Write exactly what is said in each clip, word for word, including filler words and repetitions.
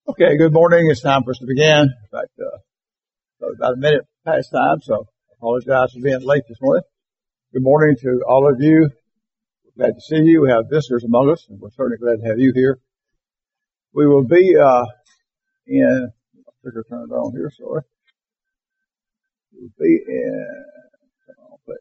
Okay, good morning. It's time for us to begin. In fact, uh, so about a minute past time, so I apologize for being late this morning. Good morning to all of you. We're glad to see you. We have visitors among us, and we're certainly glad to have you here. We will be uh, in, my trigger turned on here, sorry. We'll be in, oh, but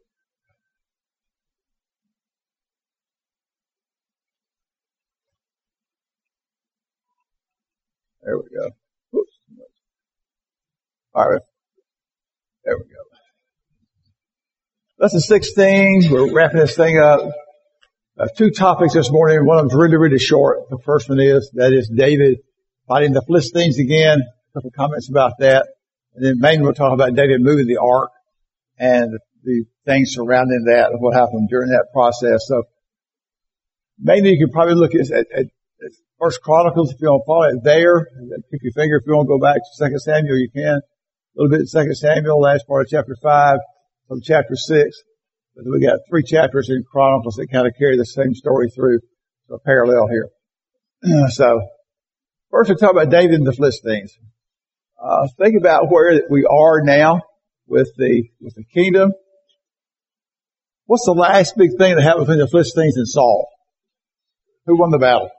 there we go. Oops. All right. There we go. Lesson sixteen. We're wrapping this thing up. Uh, two topics this morning. One of them's really, really short. The first one is, that is David fighting the Philistines again. A couple of comments about that. And then mainly we'll talk about David moving the ark and the things surrounding that and what happened during that process. So mainly you can probably look at, at, at First Chronicles if you want to follow it there. Pick your finger if you want to go back to Second Samuel, you can. A little bit in Second Samuel, last part of chapter five, from chapter six. But we got three chapters in Chronicles that kind of carry the same story through. So a parallel here. So first we'll talk about David and the Philistines. Uh, think about where we are now with the, with the kingdom. What's the last big thing that happened between the Philistines and Saul? Who won the battle?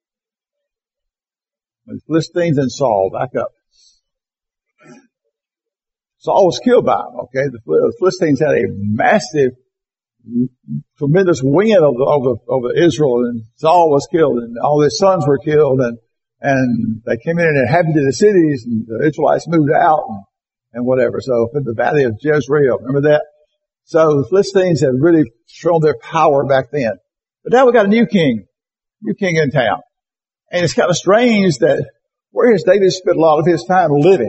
The Philistines and Saul. Back up. Saul was killed by them, okay? The Philistines had a massive, tremendous win over, over, over Israel, and Saul was killed, and all his sons were killed, and, and they came in and inhabited the cities, and the Israelites moved out, and, and whatever. So, in the valley of Jezreel, remember that? So, the Philistines had really shown their power back then. But now we got a new king, new king in town. And it's kind of strange that where has David spent a lot of his time living?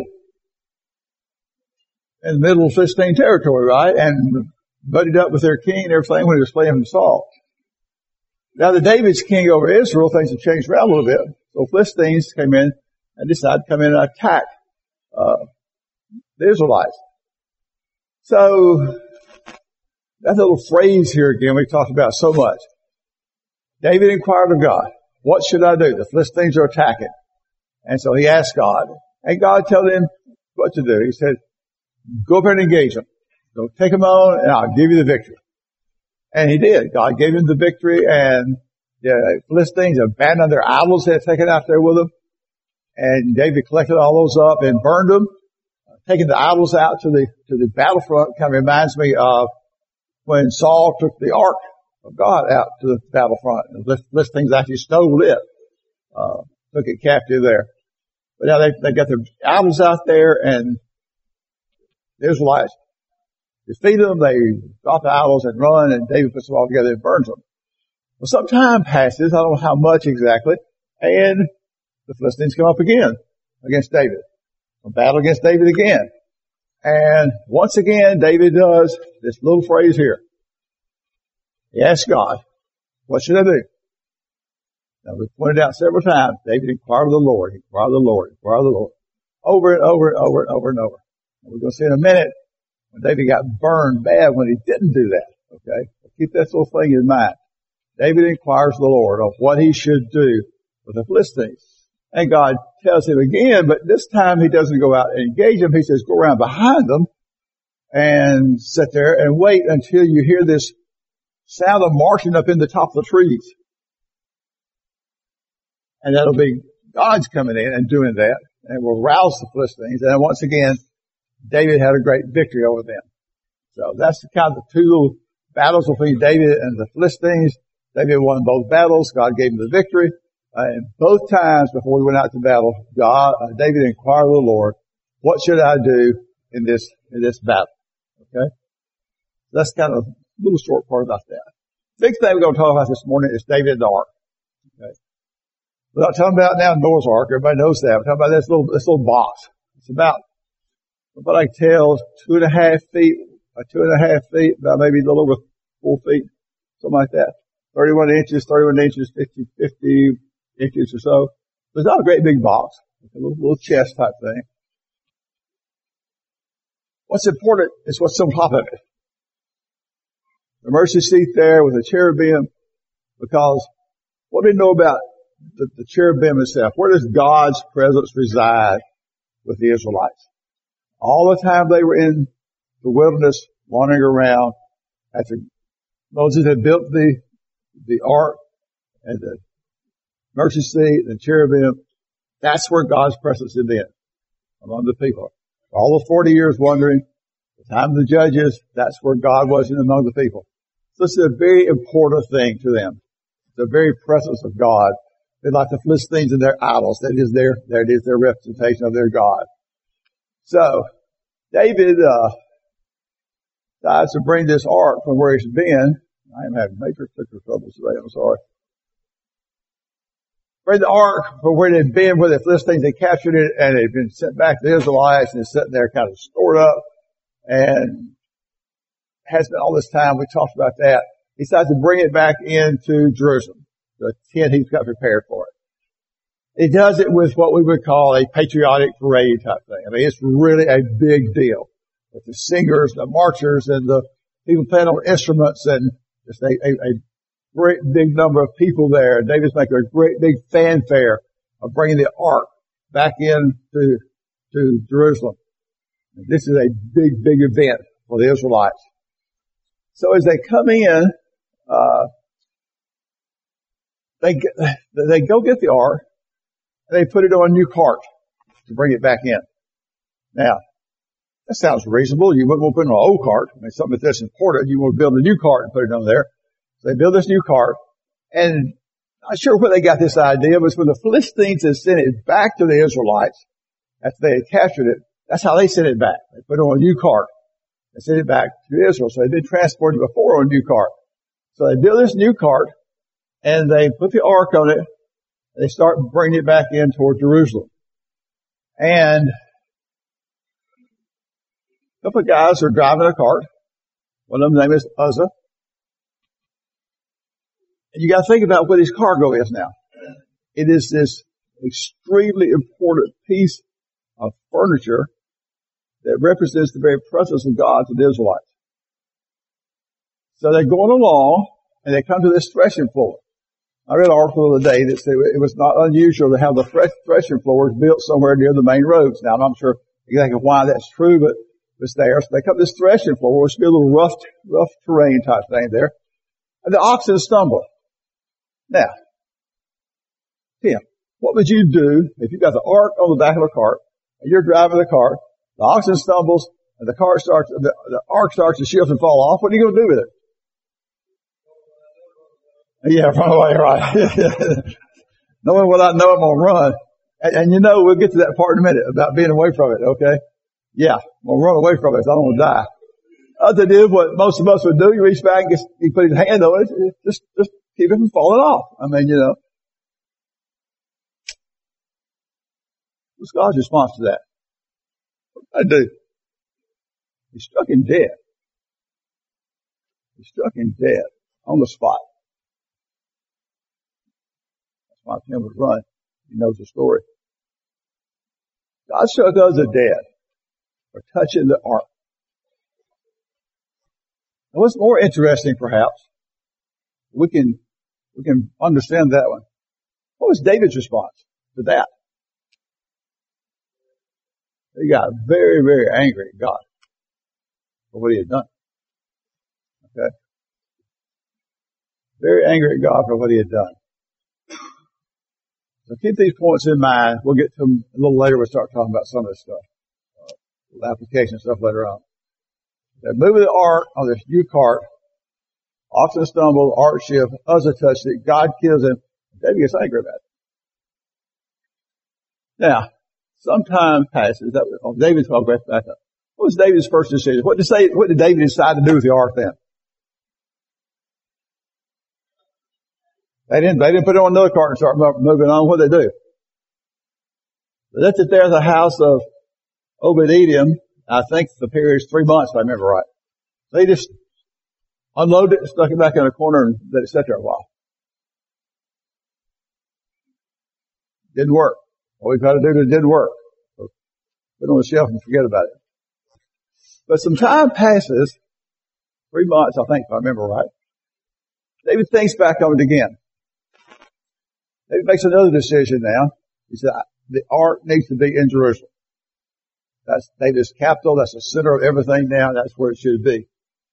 In the middle of Philistine territory, right? And buddied up with their king and everything when he was fleeing from Saul. Now that David's king over Israel, things have changed around a little bit. So Philistines came in and decided to come in and attack uh, the Israelites. So that little phrase here again we talked about so much. David inquired of God, what should I do? The Philistines are attacking. And so he asked God, and God told him what to do. He said, go up and engage them. Go take them on and I'll give you the victory. And he did. God gave him the victory, and the Philistines abandoned their idols they had taken out there with them. And David collected all those up and burned them. Taking the idols out to the, to the battlefront kind of reminds me of when Saul took the ark of God out to the battlefront. And the Philistines actually stole it, uh, took it captive there. But now they, they got their idols out there, and the Israelites defeat them, they drop the idols and run, and David puts them all together and burns them. Well, some time passes, I don't know how much exactly, and the Philistines come up again against David. A battle against David again. And once again, David does this little phrase here. He asks God, what should I do? Now, we pointed out several times, David inquired of the Lord, inquired of the Lord, inquired of the Lord, over and over and over and over and over. And we're going to see in a minute when David got burned bad when he didn't do that. Okay? Keep that little thing in mind. David inquires of the Lord of what he should do with the Philistines. And God tells him again, but this time he doesn't go out and engage them. He says, go around behind them and sit there and wait until you hear this sound of marching up in the top of the trees. And that'll be God's coming in and doing that, and will rouse the Philistines. And once again, David had a great victory over them. So that's the kind of the two little battles between David and the Philistines. David won both battles. God gave him the victory. Uh, and both times before we went out to battle, God, uh, David inquired of the Lord, what should I do in this, in this battle? Okay? That's kind of a little short part about that. Big thing we're going to talk about this morning is David and the ark. Okay? We're not talking about now Noah's ark. Everybody knows that. We're talking about this little, this little box. It's about, what I can tell, two and a half feet, uh, two and a half feet, about maybe a little over four feet, something like that. thirty-one inches, thirty-one inches, fifty, fifty inches or so. So it's not a great big box. It's a little, little chest type thing. What's important is what's on top of it. The mercy seat there with a cherubim, because what do we know about the, the cherubim itself. Where does God's presence reside with the Israelites? All the time they were in the wilderness, wandering around, after Moses had built the, the ark and the mercy seat and the cherubim, that's where God's presence had been among the people. All the forty years wandering, the time of the judges, that's where God was in among the people. So this is a very important thing to them. The very presence of God. They like the Philistines and their idols. That is their, that is their representation of their God. So, David, uh, decides to bring this ark from where it's been. I am having major clicker troubles today, I'm sorry. Bring the ark from where it had been, where the Philistines had captured it, and it had been sent back to the Israelites, and it's sitting there kind of stored up, and has been all this time. We talked about that. He decides to bring it back into Jerusalem, the tent he's got prepared for it. He does it with what we would call a patriotic parade type thing. I mean, it's really a big deal. With the singers, the marchers, and the people playing on instruments, and just a, a, a great big number of people there. David's making a great big fanfare of bringing the ark back into to Jerusalem. And this is a big, big event for the Israelites. So as they come in, uh, they they go get the ark, and they put it on a new cart to bring it back in. Now, that sounds reasonable. You wouldn't want to put it on an old cart. I mean, something that's important, you want to build a new cart and put it on there. So they build this new cart, and I'm not sure where they got this idea, but when the Philistines had sent it back to the Israelites after they had captured it, that's how they sent it back. They put it on a new cart and sent it back to Israel. So they'd been transported before on a new cart. So they build this new cart, and they put the ark on it, and they start bringing it back in toward Jerusalem. And a couple of guys are driving a cart. One of them name is Uzzah. And you got to think about what his cargo is now. It is this extremely important piece of furniture that represents the very presence of God to the Israelites. So they're going along, and they come to this threshing floor. I read an article the other day that said it was not unusual to have the threshing floors built somewhere near the main roads. Now, I'm not sure exactly why that's true, but it's there. So they come to this threshing floor, which would be a little rough, rough terrain type thing there. And the oxen stumble. Now, Tim, what would you do if you got the ark on the back of a cart, and you're driving the cart, the oxen stumbles, and the cart starts, the, the ark starts to shift and fall off? What are you going to do with it? Yeah, run away, right. Knowing what I know, I'm going to run. And, and you know, we'll get to that part in a minute about being away from it, okay? Yeah, I'm going to run away from it, so I don't want to die. Other than what most of us would do, you reach back and just, you put your hand on it, just, just keep it from falling off. I mean, you know. What's God's response to that? What did I do? He struck him dead. He struck him dead on the spot. That's why Tim would run. He knows the story. God struck Uzzah dead for touching the ark. And what's more interesting, perhaps, we can we can understand that one. What was David's response to that? He got very, very angry at God for what he had done. Okay? Very angry at God for what he had done. So keep these points in mind. We'll get to them a little later. We'll start talking about some of this stuff. Uh, application stuff later on. They're moving the ark on this new cart. Oxen stumble, ark shift, Uzzah touched it, God kills him. David gets angry about it. Now, some time passes. That was, oh, David's talking back up. What was David's first decision? What did, say, what did David decide to do with the ark then? They didn't, they didn't put it on another cart and start moving on. What did they do? They left it there at the house of Obed-Edom. I think the period is three months, if I remember right. They just unloaded it, stuck it back in a corner, and let it sit there a while. Didn't work. What we tried to do, it didn't work. So put it on the shelf and forget about it. But some time passes, three months, I think, if I remember right. David thinks back on it again. David makes another decision now. He said, the ark needs to be in Jerusalem. That's David's capital. That's the center of everything now. That's where it should be.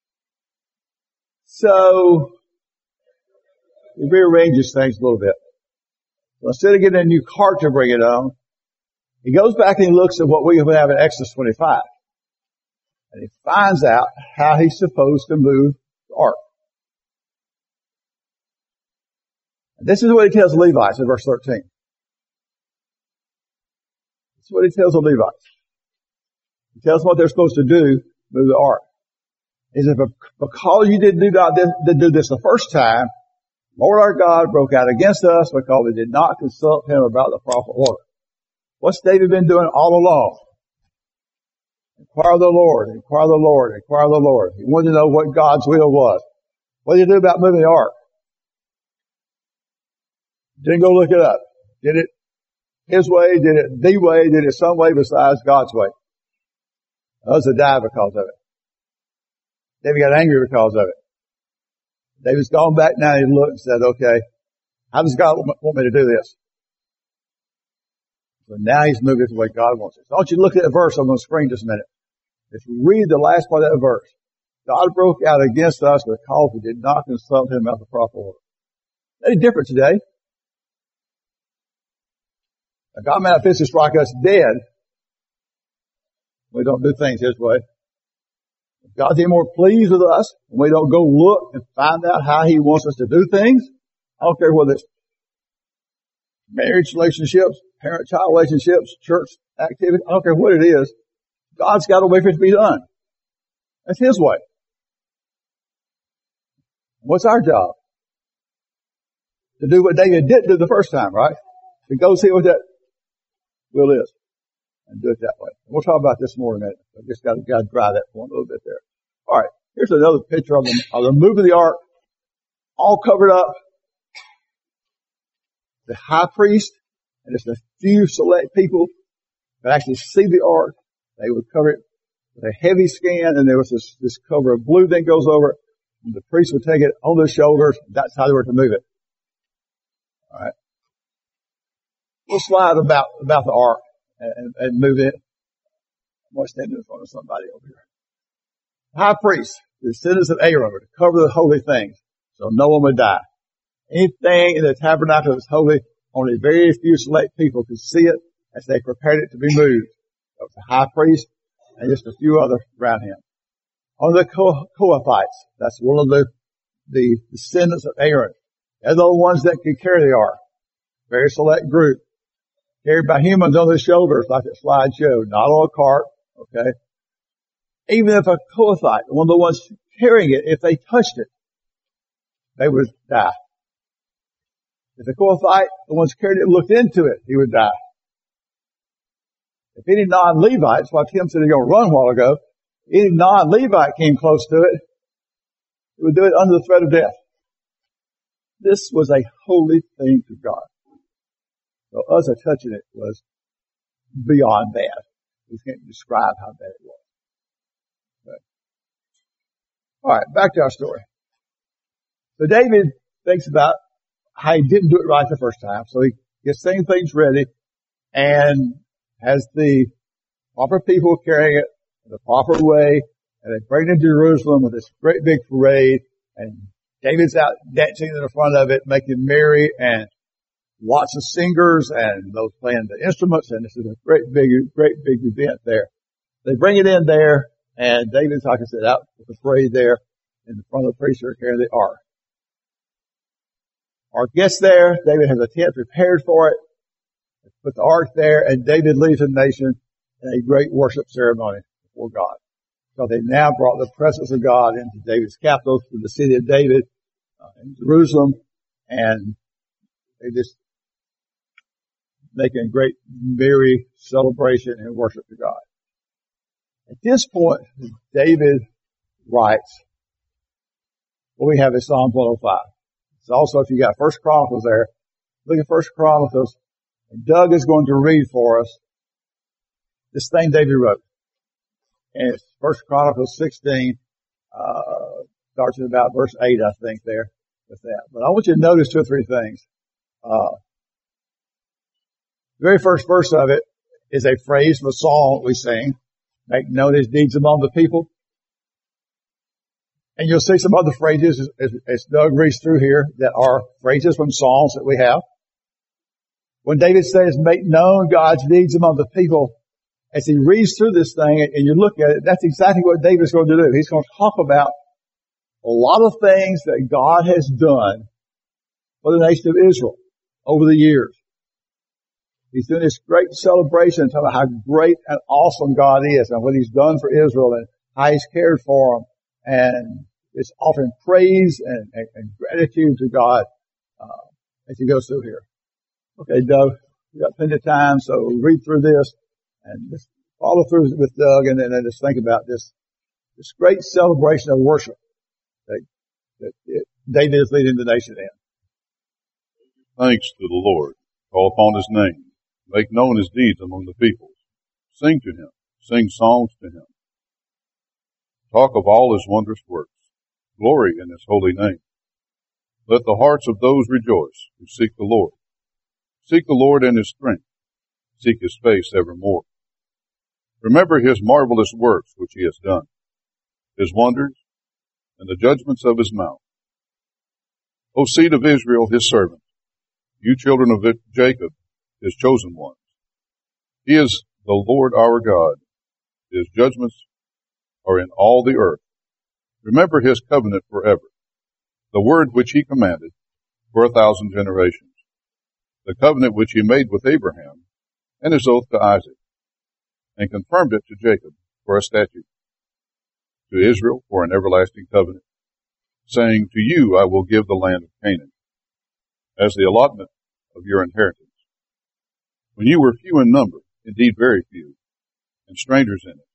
So, he rearranges things a little bit. So instead of getting a new cart to bring it on, he goes back and he looks at what we have in Exodus twenty-five. And he finds out how he's supposed to move the ark. And this is what he tells the Levites in verse thirteen. This is what he tells the Levites. He tells them what they're supposed to do, move the ark. He says, because you didn't do, not, didn't do this the first time, Lord our God broke out against us because we did not consult him about the proper order. What's David been doing all along? Inquire the Lord, inquire the Lord, inquire the Lord. He wanted to know what God's will was. What did he do about moving the ark? Didn't go look it up. Did it his way? Did it the way? Did it some way besides God's way? Others have died because of it. David got angry because of it. David's gone back now and looked and said, okay, how does God want me to do this? So now he's moving it the way God wants it. So I want you to look at that verse on the screen just a minute. If you read the last part of that verse, God broke out against us because we did not consult him about the proper order. Any different today? Now God may not physically strike us dead. We don't do things his way. If God's any more pleased with us, and we don't go look and find out how he wants us to do things, I don't care whether it's marriage relationships, parent-child relationships, church activity, I don't care what it is, God's got a way for it to be done. That's his way. What's our job? To do what David didn't do the first time, right? To go see what that will is. And do it that way. We'll talk about this more in a minute. I just got to, got to dry that point a little bit there. All right. Here's another picture of the, of the move of the ark, all covered up. The high priest and just a few select people that actually see the ark. They would cover it with a heavy skin, and there was this, this cover of blue that goes over it. And the priest would take it on their shoulders. That's how they were to move it. All right. We'll slide about about the ark. And, and move it. I'm going to stand in front of somebody over here. High priest, the descendants of Aaron, were to cover the holy things, so no one would die. Anything in the tabernacle was holy, only very few select people could see it as they prepared it to be moved. That was the high priest and just a few others around him. On the Kohathites, that's one of the, the descendants of Aaron. They're the ones that could carry the ark. Very select group. Carried by humans on their shoulders, like that slide showed, not on a cart, okay? Even if a Kohathite, one of the ones carrying it, if they touched it, they would die. If the Kohathite, the ones carrying it, looked into it, he would die. If any non-Levites, like Tim said he was going to run a while ago, any non-Levite came close to it, he would do it under the threat of death. This was a holy thing to God. So us touching it was beyond bad. We can't describe how bad it was. Okay. All right, back to our story. So David thinks about how he didn't do it right the first time. So he gets things, things ready and has the proper people carrying it the proper way. And they bring it to Jerusalem with this great big parade. And David's out dancing in the front of it, making merry, and lots of singers and those playing the instruments, and this is a great big, great big event there. They bring it in there, and David's, like I said, out with the parade there in the front of the priest who are carrying the ark. Ark gets there. David has a tent prepared for it. They put the ark there, and David leads the nation in a great worship ceremony before God. So they now brought the presence of God into David's capital, to the city of David, uh, in Jerusalem, and they just making a great, merry celebration and worship to God. At this point, David writes, what we have is Psalm one oh five. It's also, if you got First Chronicles there, look at First Chronicles, and Doug is going to read for us this thing David wrote. And it's First Chronicles sixteen, uh, starts at about verse eight, I think, there with that. But I want you to notice two or three things. Uh, The very first verse of it is a phrase from a song we sing, make known his deeds among the people. And you'll see some other phrases as, as, as Doug reads through here that are phrases from songs that we have. When David says, make known God's deeds among the people, as he reads through this thing and you look at it, that's exactly what David's going to do. He's going to talk about a lot of things that God has done for the nation of Israel over the years. He's doing this great celebration, talking about how great and awesome God is and what he's done for Israel and how he's cared for them. And it's offering praise and, and, and gratitude to God uh, as he goes through here. Okay, Doug, we got plenty of time, so read through this and just follow through with Doug, and then just think about this this great celebration of worship that, that it, David is leading the nation in. Thanks to the Lord. Call upon his name. Make known his deeds among the peoples. Sing to him. Sing songs to him. Talk of all his wondrous works. Glory in his holy name. Let the hearts of those rejoice who seek the Lord. Seek the Lord in his strength. Seek his face evermore. Remember his marvelous works which he has done, his wonders, and the judgments of his mouth. O seed of Israel, his servant, you children of Jacob, his chosen ones. He is the Lord our God. His judgments are in all the earth. Remember his covenant forever, the word which he commanded for a thousand generations, the covenant which he made with Abraham and his oath to Isaac, and confirmed it to Jacob for a statute, to Israel for an everlasting covenant, saying, to you I will give the land of Canaan as the allotment of your inheritance. When you were few in number, indeed very few, and strangers in it,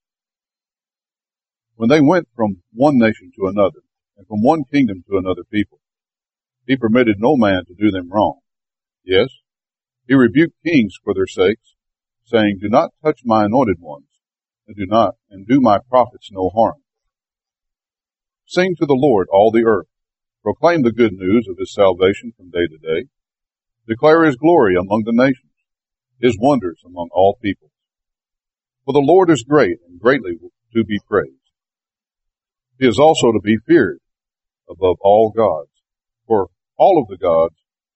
when they went from one nation to another, and from one kingdom to another people, he permitted no man to do them wrong. Yes, he rebuked kings for their sakes, saying, do not touch my anointed ones, and do not, and do my prophets no harm. Sing to the Lord, all the earth. Proclaim the good news of his salvation from day to day. Declare his glory among the nations, his wonders among all peoples. For the Lord is great and greatly to be praised. He is also to be feared above all gods, for all of the gods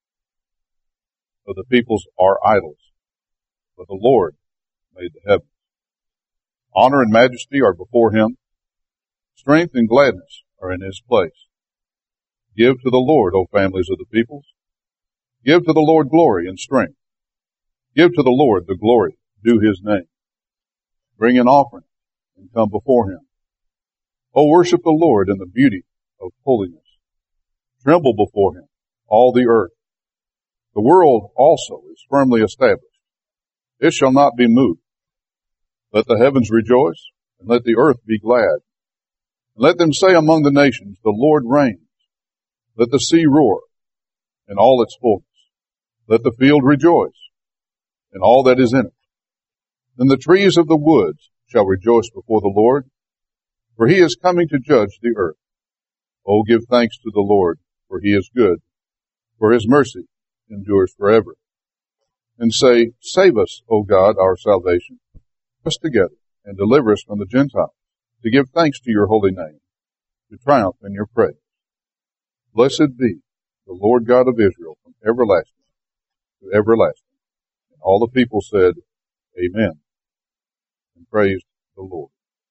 of the peoples are idols, but the Lord made the heavens. Honor and majesty are before him. Strength and gladness are in his place. Give to the Lord, O families of the peoples. Give to the Lord glory and strength. Give to the Lord the glory due his name. Bring an offering and come before him. O worship the Lord in the beauty of holiness. Tremble before him, all the earth. The world also is firmly established. It shall not be moved. Let the heavens rejoice, and let the earth be glad. And let them say among the nations, the Lord reigns. Let the sea roar, and all its fullness. Let the field rejoice, and all that is in it. Then the trees of the woods shall rejoice before the Lord, for he is coming to judge the earth. Oh, give thanks to the Lord, for he is good, for his mercy endures forever. And say, save us, O God, our salvation. Us together and deliver us from the Gentiles, to give thanks to your holy name, to triumph in your praise. Blessed be the Lord God of Israel from everlasting to everlasting. And all the people said, Amen, and praised the Lord.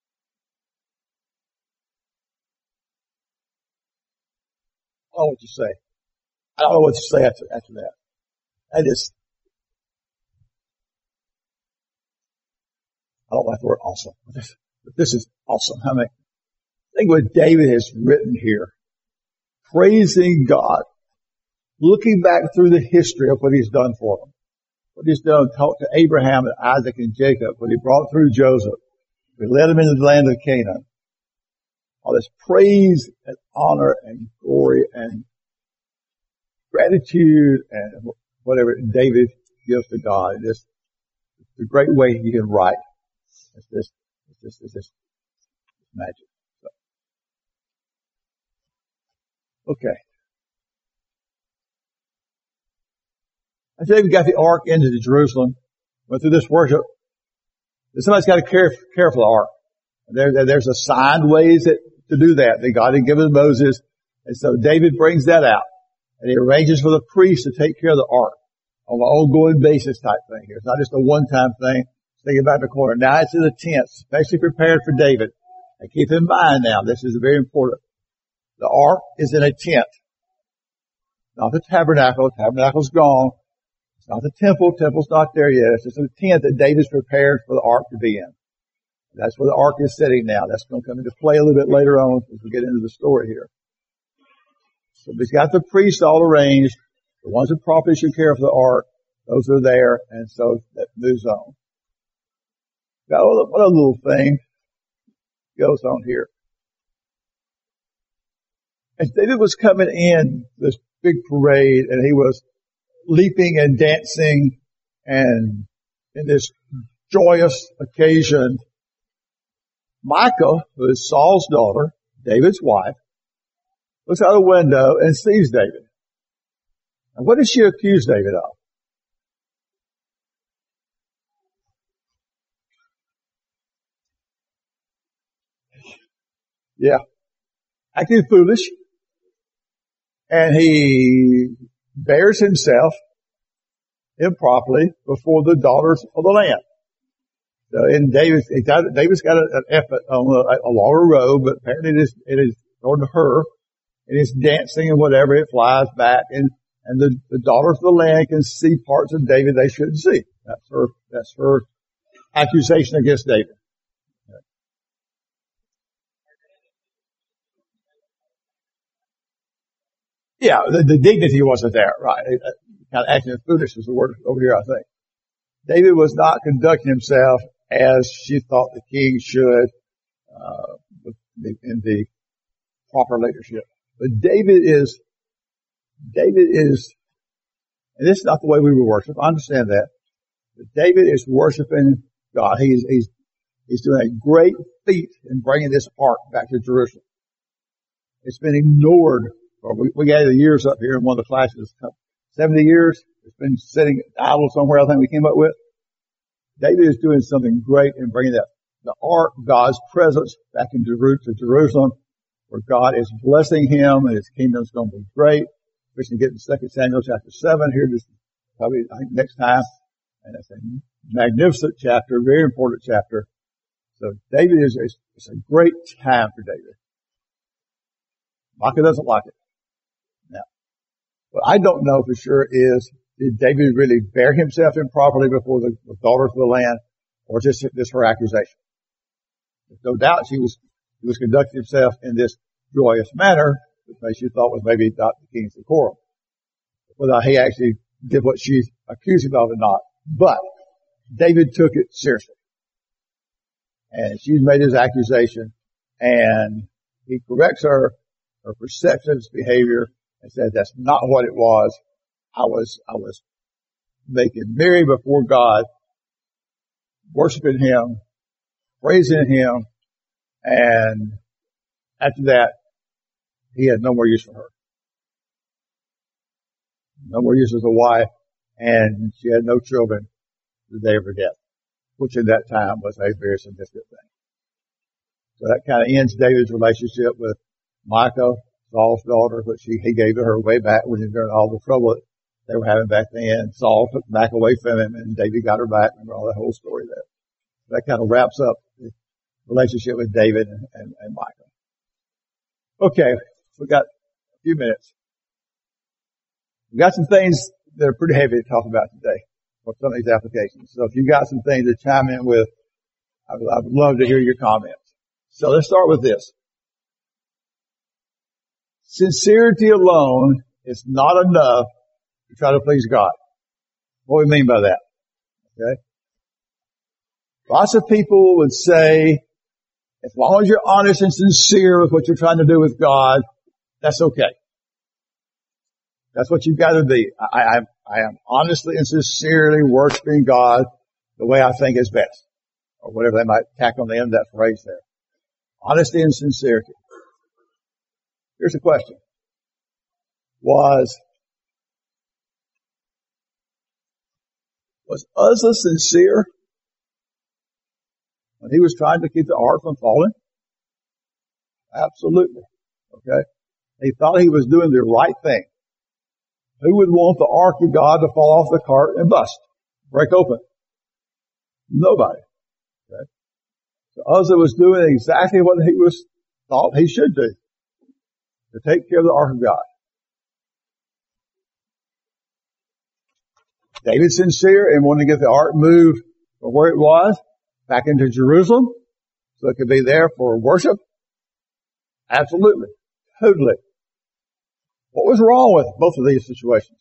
I don't know what to say. I don't know what to say after, after that. I just, I don't like the word awesome, but this, but this is awesome. I mean, think what David has written here. Praising God. Looking back through the history of what he's done for them. What he's done, talked to Abraham and Isaac and Jacob, what he brought through Joseph. We led them into the land of Canaan. All this praise and honor and glory and gratitude and whatever David gives to God. It's a great way he can write. It's just, it's just, it's just it's magic. So. Okay. As David got the ark into Jerusalem, went through this worship. Somebody's got to care, care for the ark. There, there's assigned ways that, to do that that God had given Moses. And so David brings that out. And he arranges for the priest to take care of the ark on an ongoing basis type thing here. It's not just a one-time thing. Think about the corner. Now it's in the tent, especially prepared for David. And keep in mind now, this is very important. The ark is in a tent. Not the tabernacle. The tabernacle's gone. It's not the temple. Temple's not there yet. It's just a tent that David's prepared for the ark to be in. That's where the ark is sitting now. That's going to come into play a little bit later on as we get into the story here. So he's got the priests all arranged. The ones that properly should care for the ark, those are there. And so that moves on. Got one other little thing goes on here. As David was coming in this big parade and he was leaping and dancing and in this joyous occasion, Michal, who is Saul's daughter, David's wife, looks out a window and sees David. And what does she accuse David of? Yeah. Acting foolish. And he bears himself improperly before the daughters of the land. So in David's, he got, David's got an effort on a, a longer robe, but apparently it is, it is according to her, it is dancing and whatever, it flies back and, and the, the daughters of the land can see parts of David they shouldn't see. That's her, that's her accusation against David. Yeah, the, the dignity wasn't there, right? Kind of acting foolish is the word over here, I think. David was not conducting himself as she thought the king should, uh, in the proper leadership. But David is, David is, and this is not the way we would worship, I understand that. But David is worshiping God. He's, he's, he's doing a great feat in bringing this ark back to Jerusalem. It's been ignored. Well, we, we got the years up here in one of the classes. seventy years. It's been sitting idle somewhere, I think we came up with. David is doing something great in bringing that, the ark, God's presence, back into Jerusalem, where God is blessing him and his kingdom's going to be great. We're going to get to Second Samuel chapter seven here, just probably, I think, next time. And it's a magnificent chapter, very important chapter. So David is, it's a great time for David. Micah doesn't like it. Now, what I don't know for sure is, did David really bear himself improperly before the, the daughters of the land, or just this her accusation? There's no doubt she was, he was conducting himself in this joyous manner, which she thought was maybe not the king's decorum. Whether he actually did what she accused him of or not. But David took it seriously. And she made his accusation, and he corrects her, her perception of his behavior, and said that's not what it was. I was, I was making merry before God, worshiping him, praising him, and after that, he had no more use for her. No more use as a wife, and she had no children the day of her death, which in that time was a very significant thing. So that kind of ends David's relationship with Michal, Saul's daughter, which he, he gave to her way back when he was during all the trouble that they were having back then. Saul took back away from him, and David got her back. Remember all that whole story there. So that kind of wraps up the relationship with David and, and, and Michal. Okay, we got a few minutes. We got some things that are pretty heavy to talk about today for some of these applications. So if you got some things to chime in with, I would, I would love to hear your comments. So let's start with this. Sincerity alone is not enough to try to please God. What do we mean by that? Okay. Lots of people would say, as long as you're honest and sincere with what you're trying to do with God, that's okay. That's what you've got to be. I, I, I am honestly and sincerely worshiping God the way I think is best. Or whatever they might tack on the end of that phrase there. Honesty and sincerity. Here's the question. Was, Was Uzzah sincere when he was trying to keep the ark from falling? Absolutely. Okay. He thought he was doing the right thing. Who would want the ark of God to fall off the cart and bust, break open? Nobody. Okay. So Uzzah was doing exactly what he was thought he should do, to take care of the ark of God. David sincere in wanting to get the ark moved from where it was back into Jerusalem so it could be there for worship? Absolutely. Totally. What was wrong with both of these situations?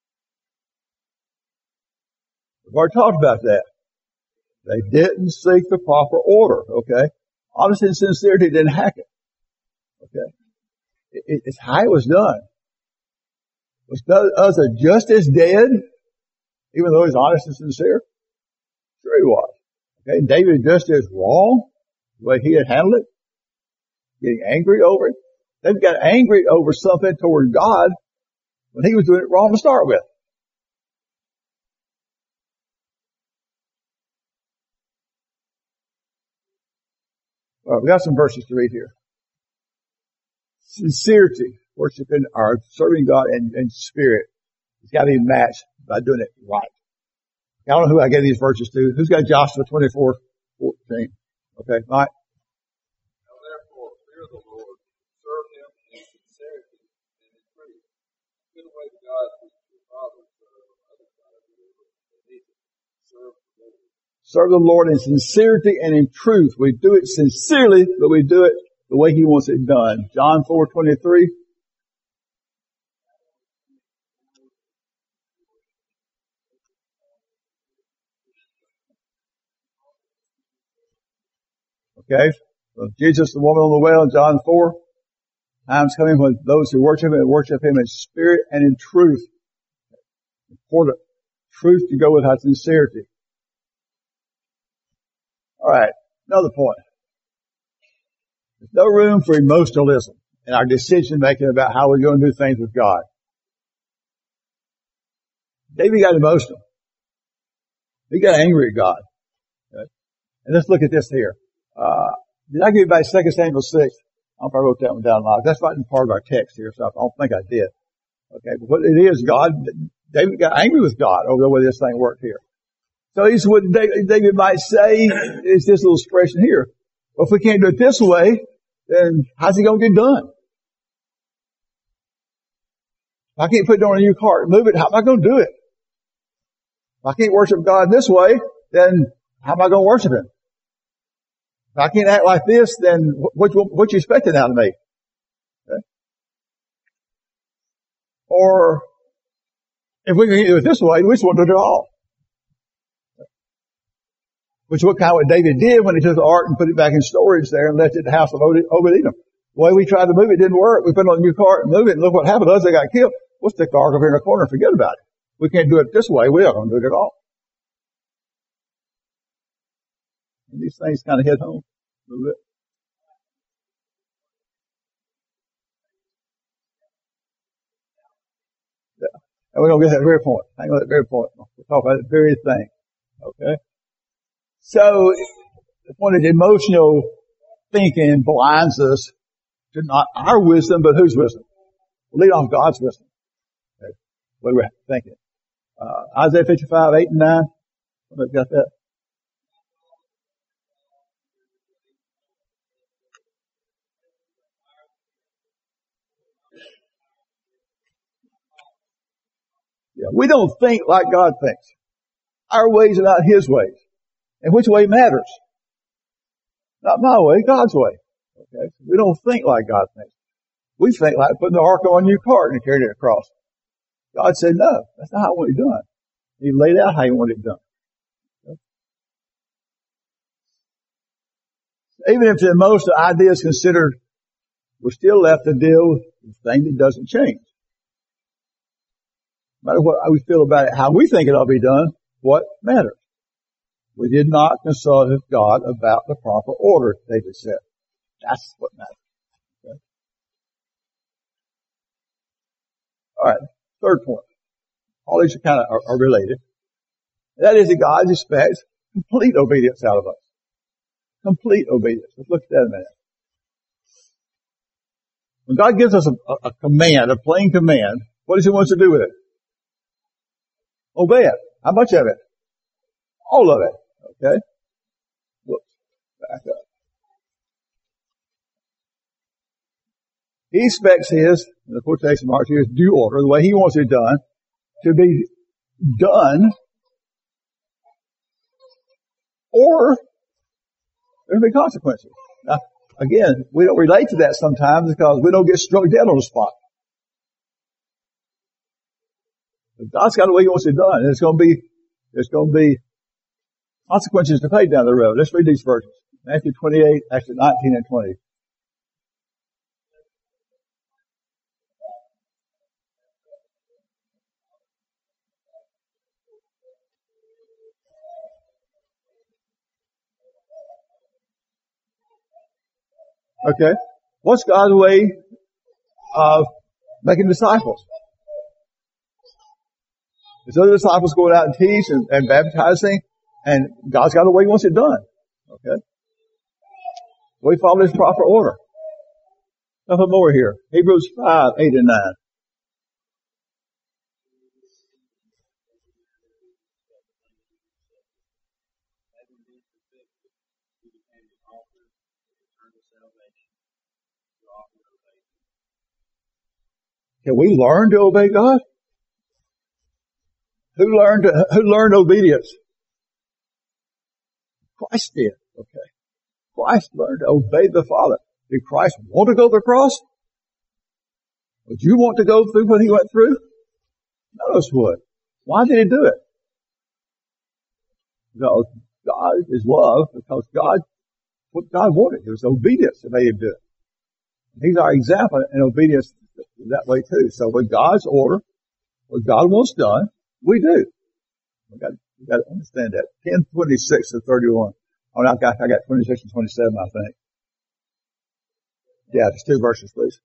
We've already talked about that. They didn't seek the proper order, okay? Honesty and sincerity didn't hack it, okay? It, it's how it was done. Was Uzzah just as dead, even though he's honest and sincere? Sure he was. Okay, David just as wrong, the way he had handled it, getting angry over it. David got angry over something toward God when he was doing it wrong to start with. All right, we got some verses to read here. Sincerity, worshiping or serving God in, in spirit, it's got to be matched by doing it right. I don't know who I gave these verses to. Who's got Joshua twenty-four fourteen? Okay, Mike. Now therefore, fear the Lord, serve him in sincerity and in truth. Put away the gods which your fathers served on the other side of the river, and they serve the Lord. Serve the Lord in sincerity and in truth. We do it sincerely, but we do it the way He wants it done. John four twenty-three. Okay, so Jesus, the woman on the well, John four. Time's coming when those who worship Him worship Him in spirit and in truth. Important truth to go with our sincerity. All right, another point. There's no room for emotionalism in our decision making about how we're going to do things with God. David got emotional. He got angry at God. Okay? And let's look at this here. Uh, did I give you back Second Samuel six? I don't know if I wrote that one down live. That's not in part of our text here, so I don't think I did. Okay, but what it is, God, David got angry with God over the way this thing worked here. So he's what David, David might say is this little expression here. Well, if we can't do it this way, then how's it going to get done? If I can't put it on a new cart and move it, how am I going to do it? If I can't worship God this way, then how am I going to worship Him? If I can't act like this, then what, what, what you expecting out of me? Okay. Or if we can do it this way, we just won't do it at all. Which is what kind of what David did when he took the ark and put it back in storage there and left it at the house of Obed-Edom. The way we tried to move it didn't work. We put it on a new cart and moved it, and look what happened to us. They got killed. We'll stick the ark over here in the corner and forget about it. We can't do it this way. We're not going to do it at all. And these things kind of hit home a little bit. Yeah. And we're going to get to that very point. Hang on that very point. We'll talk about that very thing. Okay? So, when it emotional thinking blinds us to not our wisdom, but whose wisdom? We'll lead off God's wisdom. Okay. What we're thinking. Uh, Isaiah fifty-five, eight and nine. Somebody got that? Yeah, we don't think like God thinks. Our ways are not His ways. And which way matters? Not my way, God's way. Okay? We don't think like God thinks. We think like putting the ark on a new cart and carrying it across. God said, no, that's not how I want it done. He laid out how He wanted it done. Okay? Even if the most idea is considered, we're still left to deal with the thing that doesn't change. No matter what we feel about it, how we think it ought to be done, what matters? We did not consult with God about the proper order, David said. That's what matters. Okay? All right, third point. All these are kind of are, are related. That is that God expects complete obedience out of us. Complete obedience. Let's look at that a minute. When God gives us a, a, a command, a plain command, what does He want us to do with it? Obey it. How much of it? All of it. Okay? Whoops. Back up. He expects His, in the quotation marks here, due order, the way He wants it done, to be done, or there'll be consequences. Now, again, we don't relate to that sometimes because we don't get struck dead on the spot. But God's got a way He wants it done, and it's going to be, there's going to be consequences to pay down the road. Let's read these verses. Matthew twenty-eight, actually nineteen and twenty. Okay. What's God's way of making disciples? There's other disciples going out and teach and, and baptizing, and God's got a way He wants it done. Okay. We follow His proper order. Nothing more here. Hebrews five, eight and nine. Can we learn to obey God? Who learned, who learned obedience? Christ did. Okay. Christ learned to obey the Father. Did Christ want to go to the cross? Would you want to go through what He went through? None of us would. Why did He do it? Because God is love, because God, what God wanted. It was obedience that made Him do it. He's our example in obedience that way too. So with God's order, what God wants done, we do. We got, we got to understand that. ten, twenty-six to thirty-one. Oh, I got, I got twenty-six and twenty-seven, I think. Yeah, just two verses, please.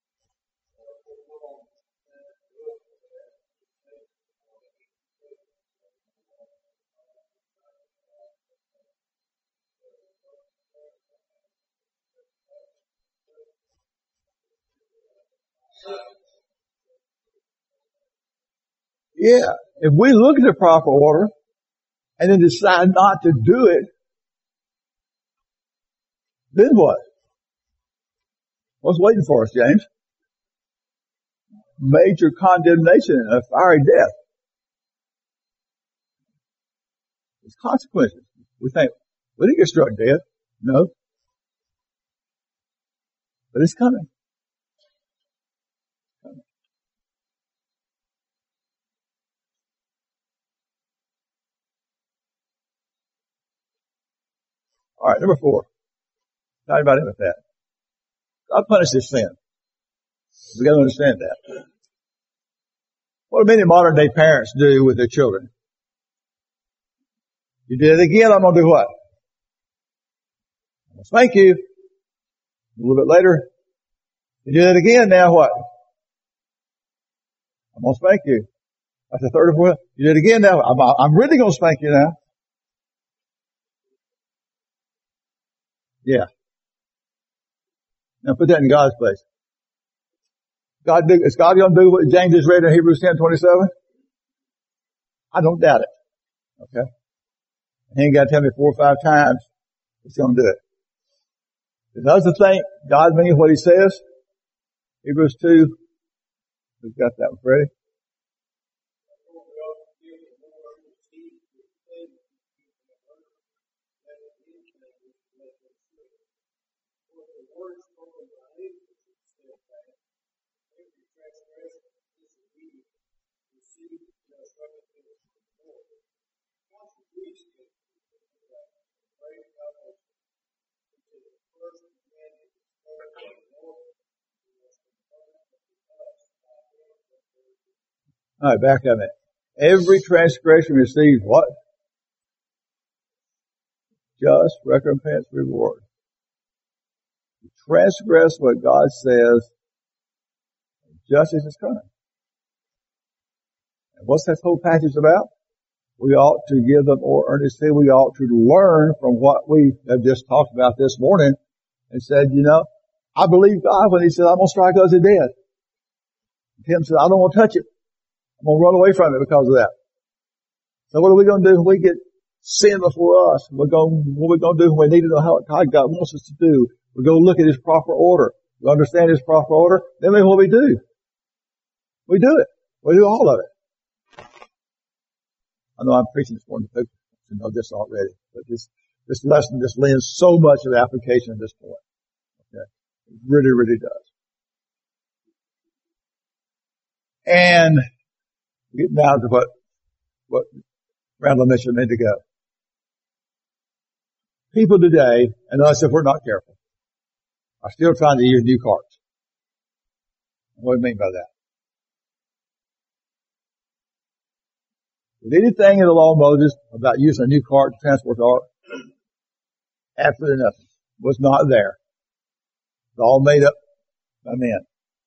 Yeah, if we look at the proper order and then decide not to do it, then what? What's waiting for us, James? Major condemnation and a fiery death. There's consequences. We think, we didn't get struck dead. No. But it's coming. All right, number four. Talk about it with that. God punishes sin. We got to understand that. What do many modern day parents do with their children? You did it again, I'm going to do what? I'm going to spank you. A little bit later, you did it again, now what? I'm going to spank you. That's the third or fourth. You did it again, now I'm, I'm really going to spank you now. Yeah. Now put that in God's place. God do, is God going to do what James just read in Hebrews ten twenty-seven? I don't doubt it. Okay. He ain't got to tell me four or five times. He's going to do it. Because the thing, God means what He says. Hebrews two. We've got that one ready. All right, back up it. Every transgression receives what? Just recompense, reward. You transgress what God says, justice is coming. And what's that whole passage about? We ought to give them more earnestly. We ought to learn from what we have just talked about this morning and said, you know, I believe God when he said, I'm going to strike us dead. Tim said, I don't want to touch it. I'm going to run away from it because of that. So what are we going to do when we get sin before us? We're going, what are we going to do when we need to know how God wants us to do? We're going to look at his proper order. We understand his proper order. Then what we do? We do it. We do all of it. I know I'm preaching this morning to folks who know this already, but this, this lesson just lends so much of application at this point. Okay. It really, really does. And we get down to what, what Randall mentioned a minute ago. People today, and us if we're not careful, are still trying to use new carts. What do you mean by that? Did anything in the law of Moses about using a new cart to transport the ark? Absolutely nothing. Was not there. It's all made up by men.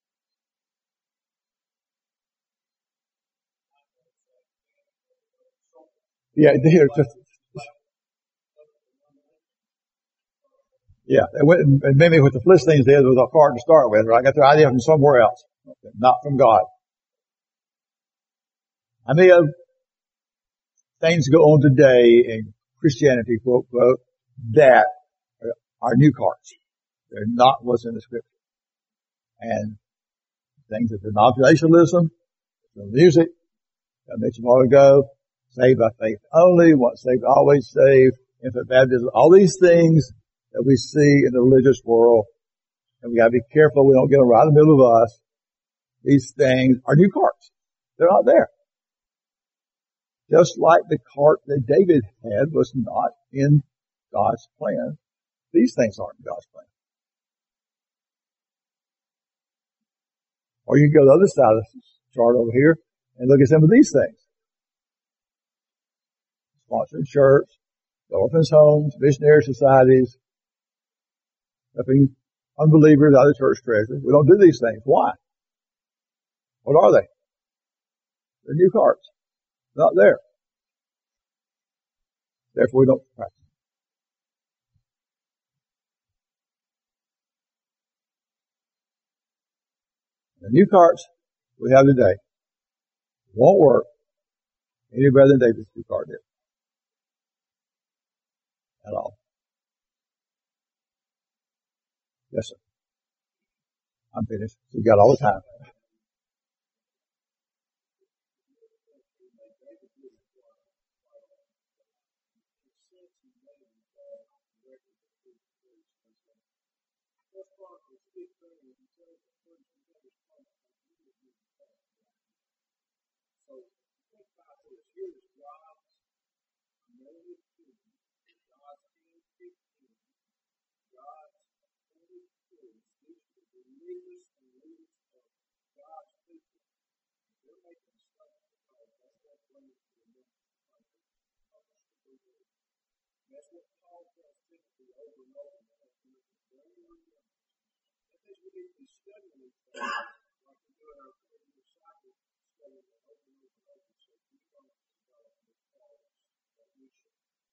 Yeah, here, just, yeah, they went and, and maybe what the Philistines did was a cart to start with, right? Got their idea from somewhere else, okay, not from God. I mean, uh, things go on today in Christianity, quote, quote, that are new carts. They're not what's in the scripture. And things of denominationalism, the music, I mentioned a while ago, saved by faith only, once saved, always saved, infant baptism, all these things that we see in the religious world. And we gotta be careful we don't get them right in the middle of us. These things are new carts. They're not there. Just like the cart that David had was not in God's plan. These things aren't in God's plan. Or you can go to the other side of the chart over here and look at some of these things. Sponsored church, orphans' homes, missionary societies, helping unbelievers out of church treasures. We don't do these things. Why? What are they? They're new carts. Not there. Therefore, we don't practice. The new carts we have today won't work any better than David's new cart did. At all. Yes, sir. I'm finished. You got all the time. That's what Paul tells Timothy over and over again. I think we need to be studying these things like we do in our disciples, studying them over and over and over so we don't develop the qualities that we should.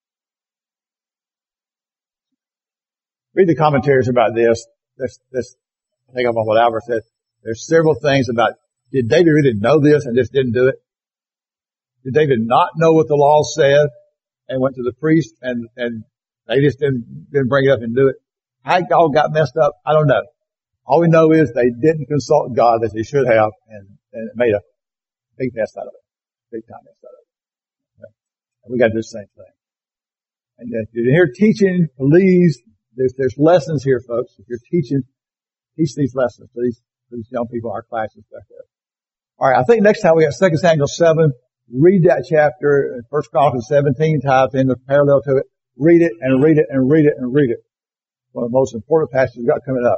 Read the commentaries about this. This, this, I think I'm on what Albert said. There's several things about, did David really know this and just didn't do it? Did David not know what the law said and went to the priest and, and they just didn't, didn't bring it up and do it? How it all got messed up, I don't know. All we know is they didn't consult God as they should have and, and it made a big mess out of it. Big time mess out of it. Okay. And we got to do the same thing. And if you're here teaching, please, there's, there's lessons here, folks. If you're teaching, teach these lessons to these, to these young people in our classes back there. All right, I think next time we got Second Samuel seven. Read that chapter, First Chronicles seventeen, type in the parallel to it. Read it and read it and read it and read it. One of the most important passages we've got coming up.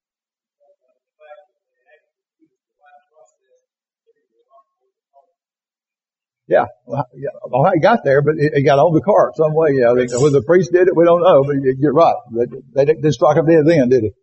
Yeah, well, yeah, well, I got there, but it, it got on the cart some way. Yeah, whether the priest did it, we don't know. But you're right. They, they didn't strike him dead then, did he?